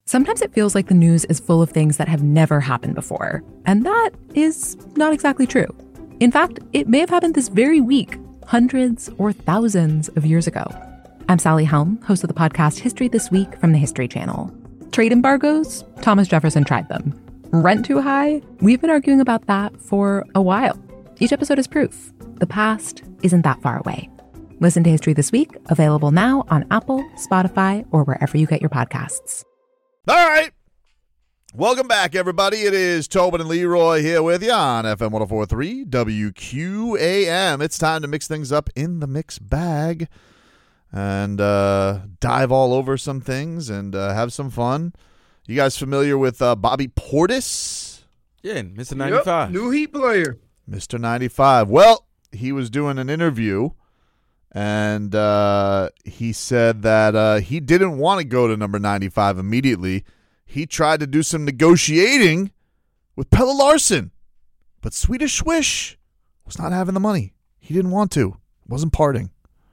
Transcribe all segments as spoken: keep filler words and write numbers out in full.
Sometimes it feels like the news is full of things that have never happened before, and that is not exactly true. In fact, it may have happened this very week, hundreds or thousands of years ago. I'm Sally Helm, host of the podcast History This Week from the History Channel. Trade embargoes? Thomas Jefferson tried them. Rent too high? We've been arguing about that for a while. Each episode is proof. The past isn't that far away. Listen to History This Week, available now on Apple, Spotify, or wherever you get your podcasts. All right. Welcome back, everybody. It is Tobin and Leroy here with you on F M one oh four point three W Q A M. It's time to mix things up in the mix bag and uh, dive all over some things and uh, have some fun. You guys familiar with uh, Bobby Portis? Yeah, Mister ninety-five. Yep, new Heat player. Mister ninety-five. Well, he was doing an interview, and uh, he said that uh, he didn't want to go to number ninety-five immediately. He tried to do some negotiating with Pelle Larsson, but Swedish Swish was not having the money. He didn't want to. Wasn't parting.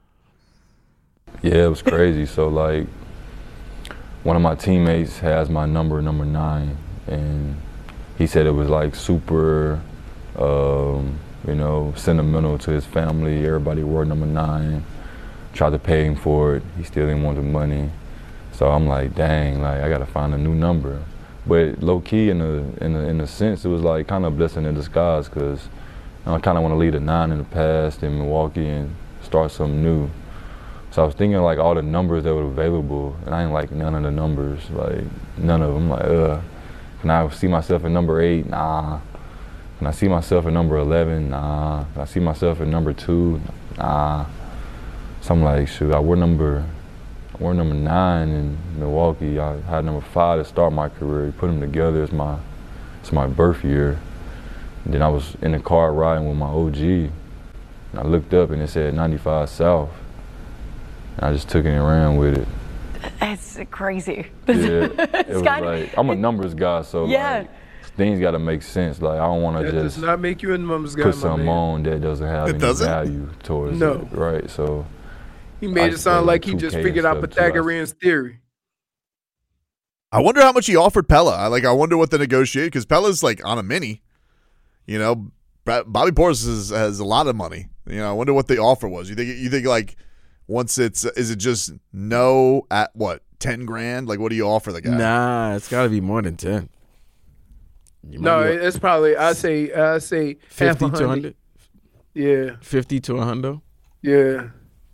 Yeah, it was crazy. So, like, one of my teammates has my number, number nine, and he said it was, like, super, um, you know, sentimental to his family. Everybody wore number nine. Tried to pay him for it. He still didn't want the money. So I'm like, dang, like I gotta find a new number. But low key, in a in a, in a sense, it was like kind of a blessing in disguise, because you know, I kind of want to leave a nine in the past in Milwaukee and start something new. So I was thinking like all the numbers that were available, and I didn't like none of the numbers, like none of them. Like, uh, can I see myself at number eight? Nah. Can I see myself at number eleven? Nah. Can I see myself at number two? Nah. So I'm like, shoot, I wore number. I wore number nine in Milwaukee. I had number five to start my career. Put them together. It's my, it's my birth year. And then I was in the car riding with my O G, and I looked up and it said ninety-five South. And I just took it and ran with it. That's crazy. Yeah, it was like, I'm a numbers guy, so yeah. like, things got to make sense. Like, I don't want to That just does not make you a numbers guy, put my something man. on that doesn't have It any doesn't? value towards No. it, right? So He made I it sound said like he two just K figured out and stuff, too. Pythagorean's theory. I wonder how much he offered Pella. I like. I wonder what the negotiate, because Pella's like on a mini. You know, Bobby Portis is, has a lot of money. You know, I wonder what the offer was. You think? You think like once it's is it just no at what ten grand? Like, what do you offer the guy? Nah, it's got to be more than ten. You No, might be it's probably I say I say half fifty a to hundred. one hundred. Yeah, fifty to one hundred. yeah.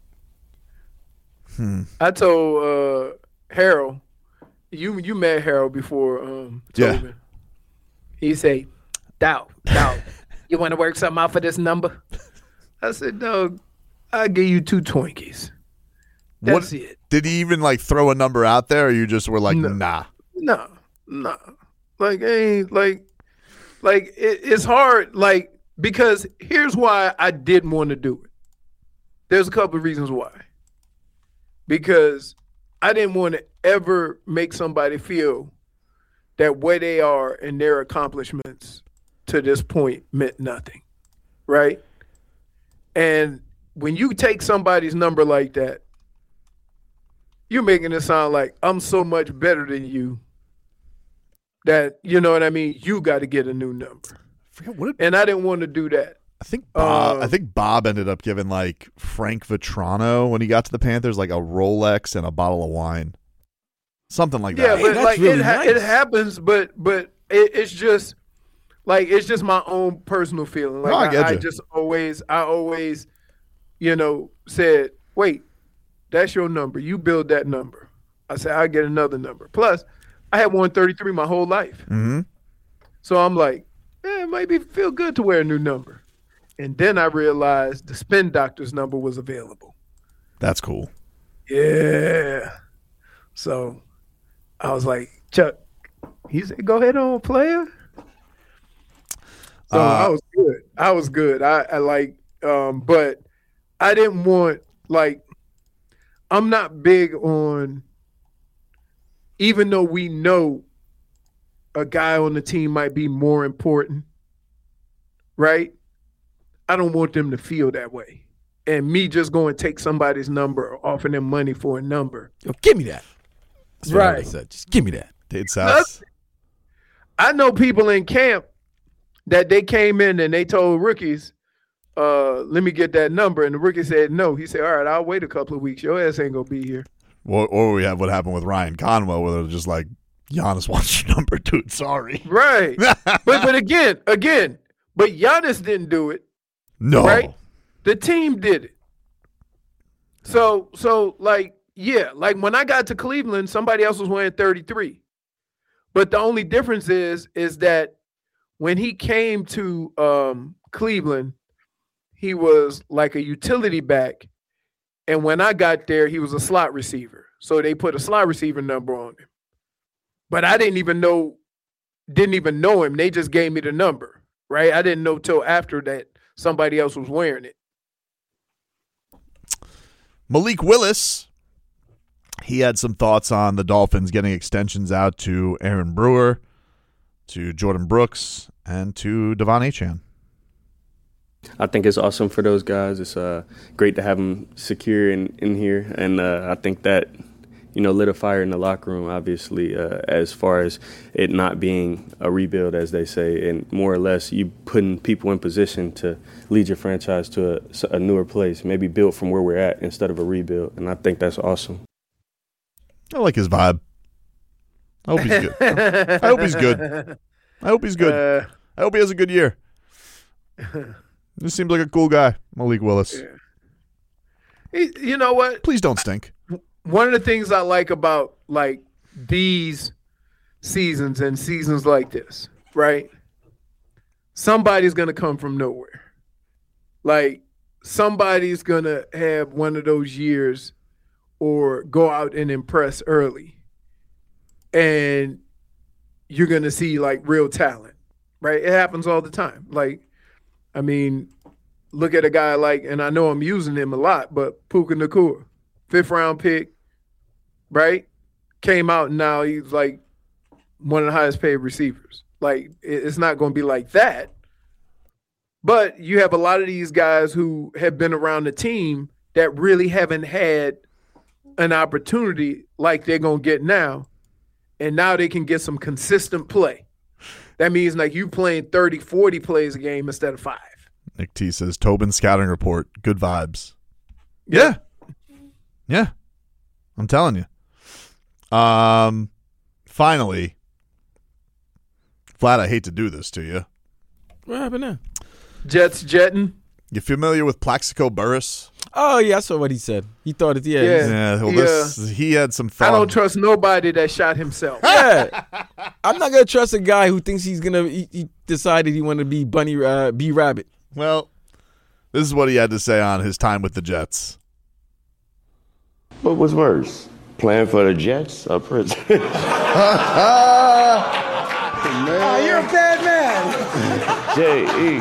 Hmm. I told uh, Harold, you you met Harold before, um, Yeah. Tobin. He say, doubt, doubt. You want to work something out for this number? I said, dog, I'll give you two Twinkies. That's What- it. Did he even like throw a number out there, or you just were like, No. nah? No, no. Like, ain't like, like it, it's hard. Like, because here's why I didn't want to do it. There's a couple of reasons why. Because I didn't want to ever make somebody feel that where they are and their accomplishments to this point meant nothing, right? And when you take somebody's number like that, you're making it sound like I'm so much better than you that, you know what I mean, you got to get a new number. I forget what it, And I didn't want to do that. I think Bob. Uh, I think Bob ended up giving like Frank Vetrano when he got to the Panthers like a Rolex and a bottle of wine, something like Yeah, that. but that's like really it, ha- nice. it happens, but but it, it's just like it's just my own personal feeling. Like No, I I, get I you. just always, I always, you know, said, wait, that's your number. You build that number. I said I get another number. Plus, I had one thirty-three my whole life, Mm-hmm. so I'm like, eh, it might be feel good to wear a new number. And then I realized the Spin Doctor's number was available. That's cool. Yeah. So I was like, Chuck, he said, go ahead on, player. So Uh, I was good. I was good. I, I like, um, but I didn't want, like, I'm not big on, even though we know a guy on the team might be more important, right? I don't want them to feel that way. And me just going to take somebody's number or offer them money for a number. Yo, give me that. That's what I Right. would've said. Just give me that. Dates house. I know people in camp that they came in and they told rookies, uh, let me get that number. And the rookie said no. He said, all right, I'll wait a couple of weeks. Your ass ain't going to be here. Or, or we have what happened with Ryan Conwell, where they're just like, Giannis wants your number, dude. Sorry. Right. but but again, again, but Giannis didn't do it. No. Right? The team did it. So, so like, yeah, like when I got to Cleveland, somebody else was wearing thirty-three. But the only difference is, is that when he came to um, Cleveland, he was like a utility back. And when I got there, he was a slot receiver. So they put a slot receiver number on him. But I didn't even know, didn't even know him. They just gave me the number, right? I didn't know till after that somebody else was wearing it. Malik Willis, he had some thoughts on the Dolphins getting extensions out to Aaron Brewer, to Jordan Brooks, and to Devon Achane. I think it's awesome for those guys. It's uh, great to have them secure in, in here. And uh, I think that, you know, lit a fire in the locker room, obviously, uh, as far as it not being a rebuild, as they say, and more or less you putting people in position to lead your franchise to a, a newer place, maybe build from where we're at instead of a rebuild. And I think that's awesome. I like his vibe. I hope he's good. I hope he's good. I hope he's good. Uh, I hope he has a good year. This seems like a cool guy, Malik Willis. Yeah. He, you know what? Please don't stink. One of the things I like about like these seasons and seasons like this, right? Somebody's going to come from nowhere. Like somebody's going to have one of those years or go out and impress early. And you're going to see like real talent, right? It happens all the time. Like, I mean, look at a guy like, and I know I'm using him a lot, but Puka Nacua, fifth round pick, right? Came out and now he's like one of the highest paid receivers. Like, it's not going to be like that. But you have a lot of these guys who have been around the team that really haven't had an opportunity like they're going to get now. And now they can get some consistent play. That means like you playing thirty, forty plays a game instead of five. Nick T says, Tobin scouting report, good vibes. Yeah. Yeah. I'm telling you. Um, finally, Vlad, I hate to do this to you. What happened now? Jets jetting. You familiar with Plaxico Burress? Oh, yeah, I saw what he said. He thought it, yeah. Yeah. Yeah, well, he, this, uh, he had some thought. I don't trust nobody that shot himself. Yeah. I'm not going to trust a guy who thinks he's going to, he, he decided he wanted to be Bunny, uh, B Rabbit. Well, this is what he had to say on his time with the Jets. What was worse, playing for the Jets or prison? Oh, you're a bad man. J E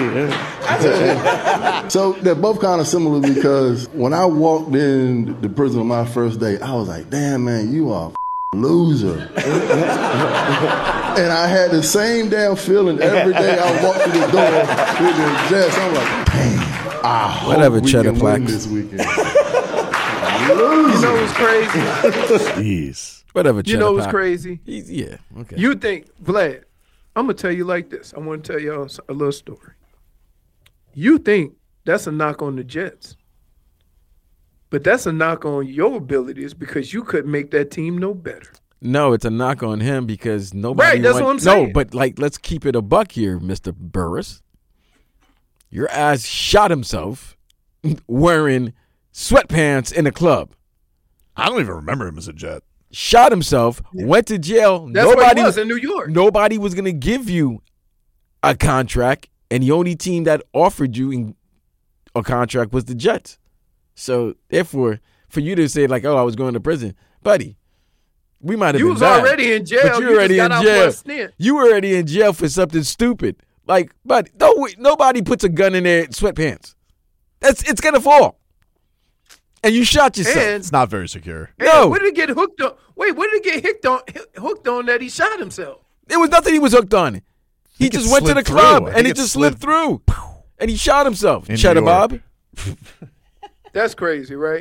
T. So they're both kind of similar because when I walked in the prison on my first day, I was like, damn, man, you are a loser. And I had the same damn feeling every day I walked through the door with the Jets. I'm like, damn, I hope Whatever, we Cheddar can win Plax. this weekend. You know what's crazy? Jeez. Whatever, You know what's Cheddar Pie. crazy? He's, yeah, okay. You think, Vlad, I'm going to tell you like this. I want to tell y'all a little story. You think that's a knock on the Jets. But that's a knock on your abilities because you couldn't make that team no better. No, it's a knock on him because nobody. Right, that's want, what I'm saying. No, but like, let's keep it a buck here, Mister Burris. Your ass shot himself wearing sweatpants in a club. I don't even remember him as a Jet. Shot himself, went to jail. That's nobody what he was in New York. Nobody was going to give you a contract, and the only team that offered you a contract was the Jets. So, therefore, for you to say like, "Oh, I was going to prison," buddy, we might have You been was bad, already in jail. but you You already just in got out for jail. a stint. You were already in jail for something stupid. Like, but no, nobody puts a gun in their sweatpants. That's it's gonna fall, and you shot yourself. And, It's not very secure. No. and what did it get hooked on? Wait, what did it get hooked on? Hooked on that he shot himself? There was nothing he was hooked on. He think just it went to the slid through. club I and think he it just slid- slipped through, and he shot himself. In Cheddar New York. Bob. That's crazy, right?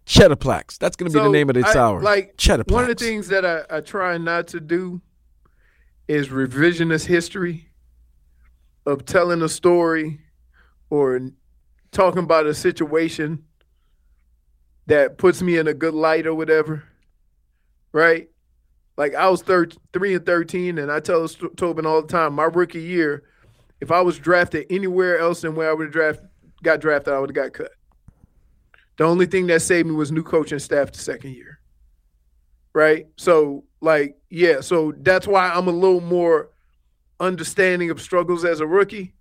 Cheddar Plaques. That's going to be So, the name of the I- sour. Like Cheddar Plaques. one of the things that I, I try not to do is revisionist history of telling a story or talking about a situation that puts me in a good light or whatever, right? Like I was thir- three and thirteen, and I tell Tobin all the time, my rookie year, if I was drafted anywhere else than where I would have draft, got drafted, I would have got cut. The only thing that saved me was new coaching staff the second year, right? So, like, yeah, so that's why I'm a little more understanding of struggles as a rookie,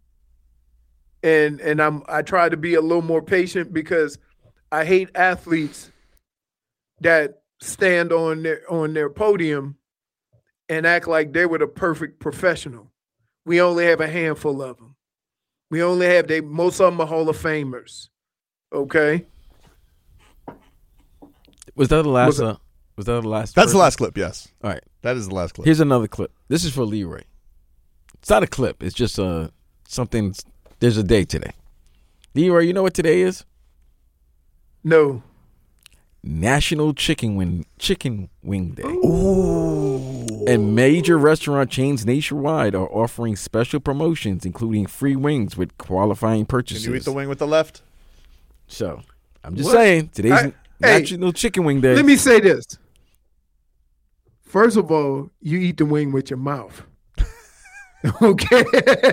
and and I'm I try to be a little more patient because I hate athletes that stand on their on their podium and act like they were the perfect professional. We only have a handful of them. We only have they most of them are Hall of Famers. Okay. Was that the last? Was it- Uh, was that the last? That's person? the last clip, yes. All right. That is the last clip. Here's another clip. This is for Leroy. It's not a clip. It's just uh, something. There's a day today. Leroy, you know what today is? No. National Chicken Wing Chicken Wing Day. Ooh. And major restaurant chains nationwide are offering special promotions, including free wings with qualifying purchases. Can you eat the wing with the left? So, I'm just What? saying, today's I- hey, National Chicken Wing Day. Let me say this. First of all, you eat the wing with your mouth. Okay.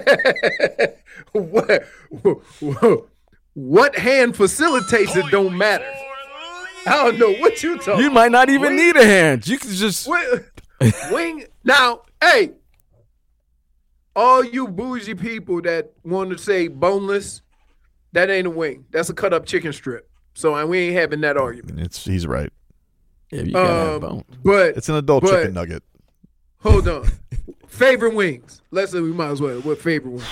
what, what, what hand facilitates it don't matter. I don't know what you talking. You might not even Wing- need a hand. You can just Wing, wing. Now, hey, all you bougie people that want to say boneless, that ain't a wing. That's a cut up chicken strip. So and we ain't having that argument. It's he's right. Yeah, you gotta have Um, bone. but It's an adult but- chicken nugget. Hold on. Favorite wings. Let's say we might as well. What favorite wings?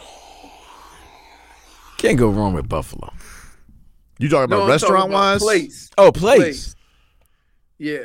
Can't go wrong with Buffalo. You talking No, about I'm talking restaurant about wise? place. Oh, place. Place. Yeah.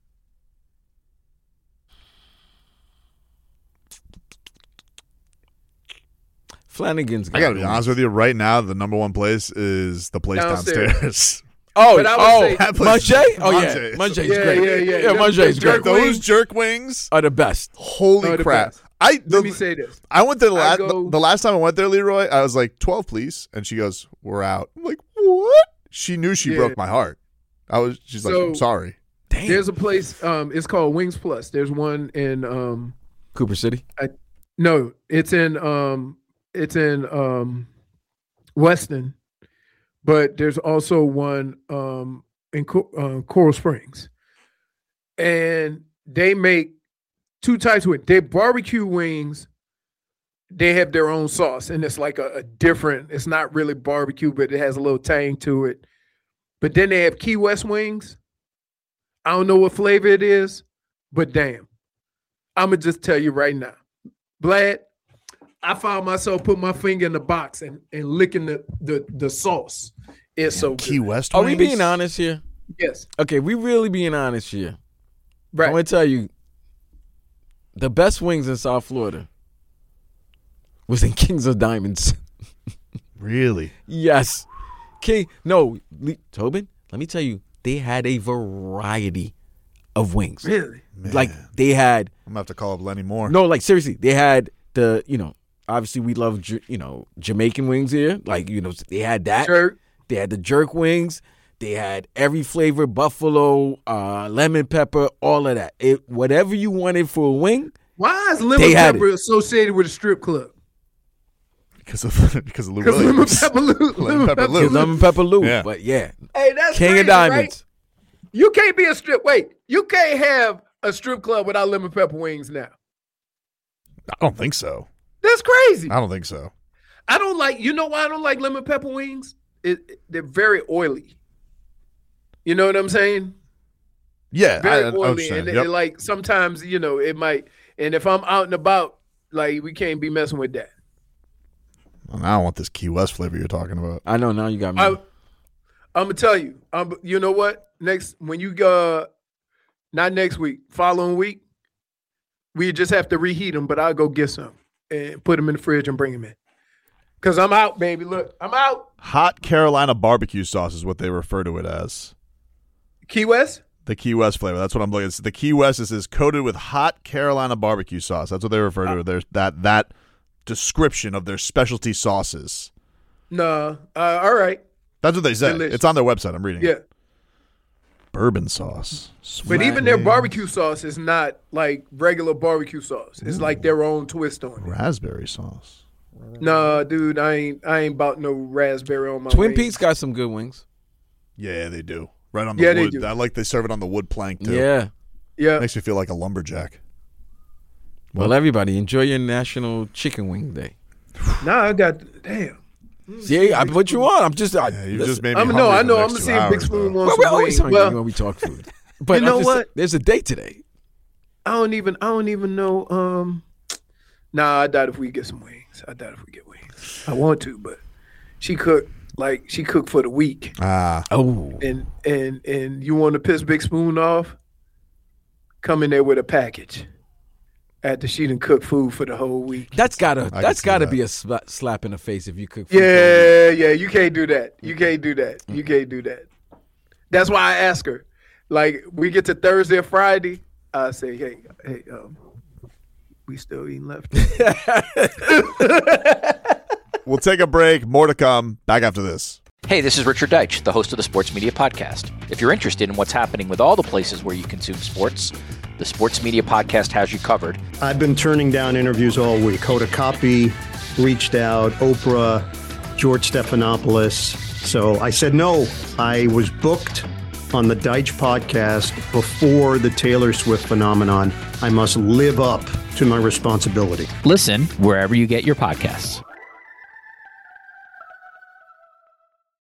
Flanagan's. I gotta be honest with you. Right now, the number one place is the place Downstairs. downstairs. Oh, But I would oh, say- That place- Munchie? Oh yeah, Munchie's. Munchie's Yeah, great. yeah, yeah. yeah Them- Munchie's them great. jerk Those wings jerk wings. Are the best. Holy are the crap! best. I the, Let me say this. I went there the I last go- the, the last time I went there, Leroy. I was like twelve, please, and she goes, "We're out." I'm like, "What?" She knew she Yeah. broke my heart. I was. She's like, So- "I'm sorry." Damn. There's a place. Um, it's called Wings Plus. There's one in. Um, Cooper City. no, it's in. Um, it's in. Um, Weston, but there's also one. Um, in Co- uh, Coral Springs, and they make two types of wings. They barbecue wings. They have their own sauce, and it's like a, a different. It's not really barbecue, but it has a little tang to it. But then they have Key West wings. I don't know what flavor it is, but damn, I'm gonna just tell you right now, Vlad. I found myself putting my finger in the box and, and licking the, the the sauce. It's so Key good. West. Are we wings? being honest here? Yes, Okay, we really being honest here. right. I'm gonna tell you, the best wings in South Florida was in Kings of Diamonds. Really? Yes, King. No, Le- Tobin. Let me tell you, they had a variety of wings. Really? Like they had I'm gonna have to call up Lenny Moore. no, like seriously, they had the you know. Obviously, we love J- you know Jamaican wings here. Like you know, they had that. Jerk. They had the jerk wings. They had every flavor: buffalo, uh, lemon pepper, all of that. It whatever you wanted for a wing. Why is lemon They had pepper associated with a strip club? because of because of Lou Because lemon Williams. pepper, Lou, lemon Pepper pepper Lou. It's lemon pepper Lou. Yeah. But yeah, Hey, that's King crazy, of Diamonds. Right? You can't be a strip. Wait, you can't have a strip club without lemon pepper wings now. I don't think so. That's crazy. I don't think so. I don't like. You know why I don't like lemon pepper wings? It, it- they're very oily. You know what I'm saying? Yeah, I, Very I oily, understand. and Yep. it, like sometimes you know it might. And if I'm out and about, like we can't be messing with that. Well, I don't want this Key West flavor you're talking about. I know now you got me. I, I'm gonna tell you. Um, you know what? Next, when you go, not next week, following week, we just have to reheat them. But I'll go get some and put them in the fridge and bring them in. Cause I'm out, baby. Look, I'm out. Hot Carolina barbecue sauce is what they refer to it as. Key West? The Key West flavor. That's what I'm looking at. The Key West is, is coated with hot Carolina barbecue sauce. That's what they refer to. There's that that description of their specialty sauces. No. Uh, all right. That's what they say. Delicious. It's on their website. I'm reading Yeah. it. Bourbon sauce. But even their barbecue sauce is not like regular barbecue sauce. It's like their own twist on it. Raspberry sauce. Nah, dude, I ain't I ain't about no raspberry on my Twin wings. Peaks got some good wings. Yeah, they do. Right on the Yeah, they wood. do. I like they serve it on the wood plank too. Yeah. Yeah. Makes me feel like a lumberjack. Well, everybody, enjoy your National Chicken Wing Day. Nah, I got damn. See, I put you on. I'm just. I, Yeah, you listen, just made me I'm hungry no, I for know. the I'm next gonna two see if Big hours, Spoon though. wants well, we're some always wings. hungry Well, when we talk food. But You know I'm just, what? There's a date today. I don't even I don't even know. Um, nah, I doubt if we get some wings. I doubt if we get wings. I want to, but she cooked like she cooked for the week, Ah, Oh, and and and you want to piss Big Spoon off? Come in there with a package. After she done cook food for the whole week. that's gotta. can That's see gotta that. be a sla- slap in the face if you cook. food for a week. Yeah, yeah, you can't do that. You can't do that. You can't do that. That's why I ask her. Like we get to Thursday or Friday, I say, hey, hey, um, we still eating left. we'll take a break. More to come. Back after this. Hey, this is Richard Deitch, the host of the Sports Media Podcast. If you're interested in what's happening with all the places where you consume sports, the Sports Media Podcast has you covered. I've been turning down interviews all week. Hoda Kotb reached out, Oprah, George Stephanopoulos. So I said no. I was booked on the Deitch podcast before the Taylor Swift phenomenon. I must live up to my responsibility. Listen wherever you get your podcasts.